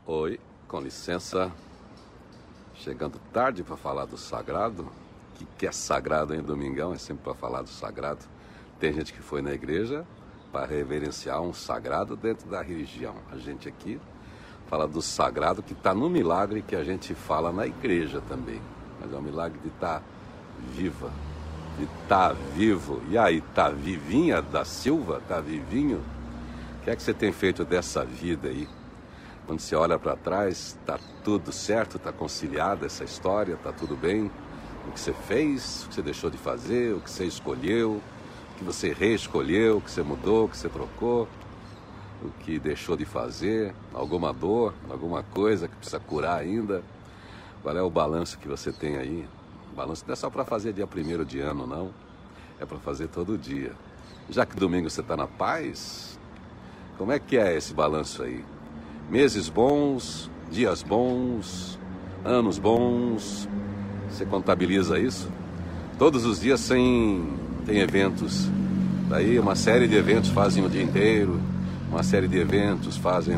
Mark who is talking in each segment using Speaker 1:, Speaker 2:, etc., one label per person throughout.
Speaker 1: Oi, com licença. Chegando tarde para falar do sagrado. O que é sagrado em Domingão? É sempre para falar do sagrado. Tem gente que foi na igreja para reverenciar um sagrado dentro da religião. A gente aqui fala do sagrado que está no milagre que a gente fala na igreja também. Mas é um milagre de estar viva, de estar vivo. E aí, tá vivinha da Silva? Tá vivinho? O que é que você tem feito dessa vida aí? Quando você olha para trás, está tudo certo, está conciliada essa história, está tudo bem. O que você fez, o que você deixou de fazer, o que você escolheu, o que você reescolheu, o que você mudou, o que você trocou, o que deixou de fazer, alguma dor, alguma coisa que precisa curar ainda. Qual é o balanço que você tem aí? O balanço não é só para fazer dia 1º de ano, não. É para fazer todo dia. Já que domingo você está na paz, como é que é esse balanço aí? Meses bons, dias bons, anos bons, você contabiliza isso? Todos os dias tem eventos, daí uma série de eventos fazem o dia inteiro, uma série de eventos fazem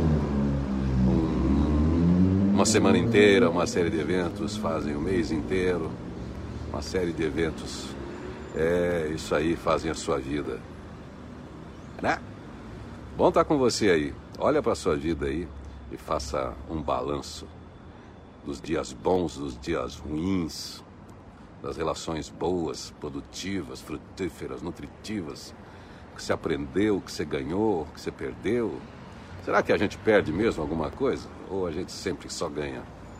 Speaker 1: uma semana inteira, uma série de eventos fazem o mês inteiro, uma série de eventos, isso aí fazem a sua vida, né? Bom estar com você aí. Olha para a sua vida aí e faça um balanço dos dias bons, dos dias ruins, das relações boas, produtivas, frutíferas, nutritivas, o que você aprendeu, o que você ganhou, o que você perdeu. Será que a gente perde mesmo alguma coisa? Ou a gente sempre só ganha?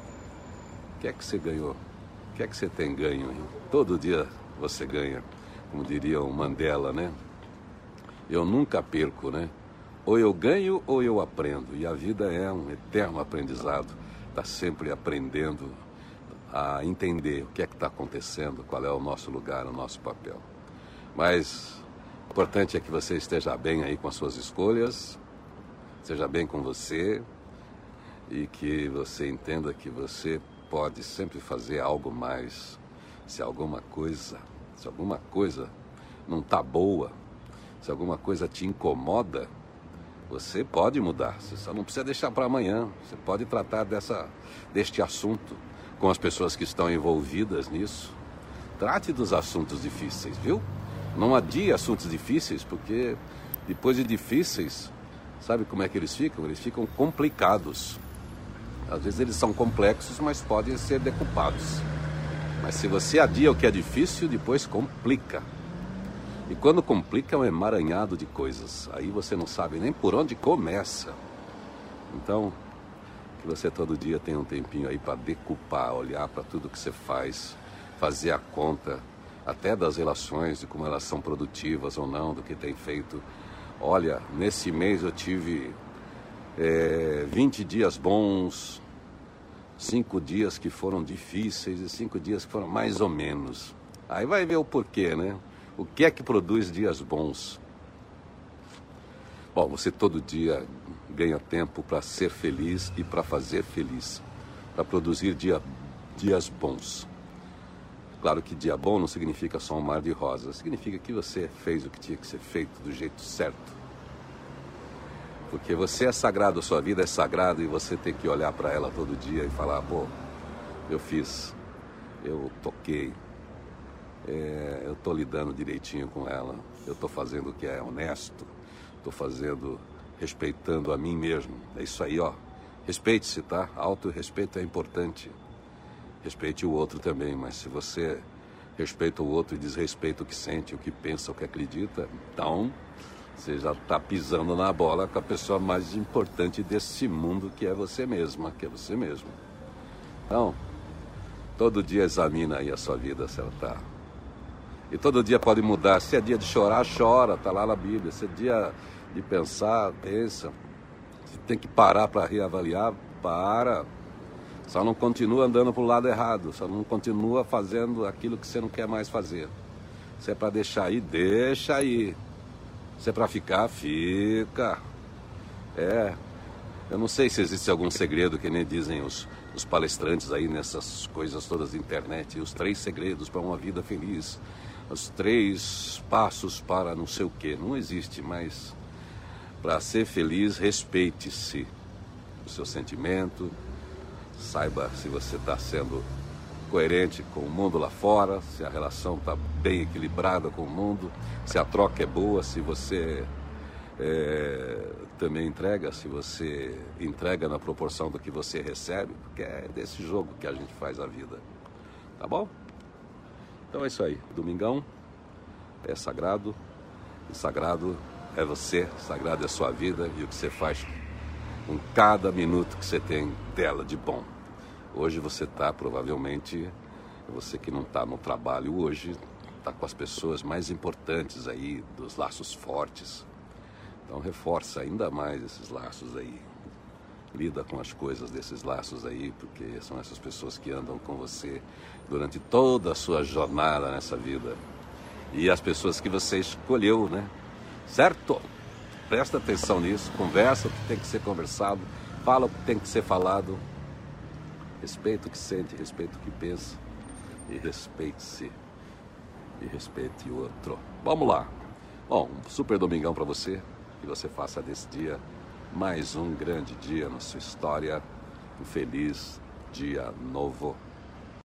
Speaker 1: O que é que você ganhou? O que é que você tem ganho? Hein? Todo dia você ganha, como diria o Mandela, né? Eu nunca perco, né? Ou eu ganho ou eu aprendo. E a vida é um eterno aprendizado. Está sempre aprendendo a entender o que é que está acontecendo, qual é o nosso lugar, o nosso papel. Mas o importante é que você esteja bem aí com as suas escolhas, esteja bem com você e que você entenda que você pode sempre fazer algo mais. Se alguma coisa não está boa, se alguma coisa te incomoda, você pode mudar, você só não precisa deixar para amanhã. Você pode tratar deste assunto com as pessoas que estão envolvidas nisso. Trate dos assuntos difíceis, viu? Não adie assuntos difíceis, porque depois de difíceis, sabe como é que eles ficam? Eles ficam complicados. Às vezes eles são complexos, mas podem ser decupados. Mas se você adia o que é difícil, depois complica. E quando complica é um emaranhado de coisas. Aí você não sabe nem por onde começa. Então, que você todo dia tenha um tempinho aí para decupar, olhar para tudo que você faz, fazer a conta, até das relações, de como elas são produtivas ou não, do que tem feito. Olha, nesse mês eu tive 20 dias bons, 5 dias que foram difíceis e 5 dias que foram mais ou menos. Aí vai ver o porquê, né? O que é que produz dias bons? Bom, você todo dia ganha tempo para ser feliz e para fazer feliz, para produzir dias bons. Claro que dia bom não significa só um mar de rosas, significa que você fez o que tinha que ser feito do jeito certo. Porque você é sagrado, a sua vida é sagrada e você tem que olhar para ela todo dia e falar, pô, eu fiz, eu toquei. Eu estou lidando direitinho com ela, eu estou fazendo o que é honesto, estou fazendo, respeitando a mim mesmo. É isso aí, ó. Respeite-se, tá? Autorrespeito é importante. Respeite o outro também, mas se você respeita o outro e desrespeita o que sente, o que pensa, o que acredita, então você já está pisando na bola com a pessoa mais importante desse mundo, que é você mesma, que é você mesmo. Então, todo dia examina aí a sua vida, se ela está... E todo dia pode mudar. Se é dia de chorar, chora, está lá na Bíblia. Se é dia de pensar, pensa. Se tem que parar para reavaliar, para. Só não continua andando para o lado errado. Só não continua fazendo aquilo que você não quer mais fazer. Se é para deixar aí, deixa aí. Se é para ficar, fica. Eu não sei se existe algum segredo, que nem dizem os palestrantes aí nessas coisas todas da internet. Os 3 segredos para uma vida feliz. Os 3 passos para não sei o quê. Não existe, mas para ser feliz, respeite-se. seu sentimento, saiba se você está sendo coerente com o mundo lá fora, se a relação está bem equilibrada com o mundo, se a troca é boa, se você também entrega, se você entrega na proporção do que você recebe, porque é desse jogo que a gente faz a vida, tá bom? Então é isso aí, domingão é sagrado, e sagrado é você, sagrado é a sua vida e o que você faz com cada minuto que você tem dela de bom. Hoje você está, provavelmente, você que não está no trabalho hoje, está com as pessoas mais importantes aí, dos laços fortes. Então reforça ainda mais esses laços aí. Lida com as coisas desses laços aí, porque são essas pessoas que andam com você durante toda a sua jornada nessa vida. E as pessoas que você escolheu, né? Certo? Presta atenção nisso, conversa o que tem que ser conversado, fala o que tem que ser falado. Respeita o que sente, respeita o que pensa. E respeite-se. E respeite o outro. Vamos lá. Bom, um super domingão para você. Que você faça desse dia mais um grande dia na sua história. Um feliz dia novo.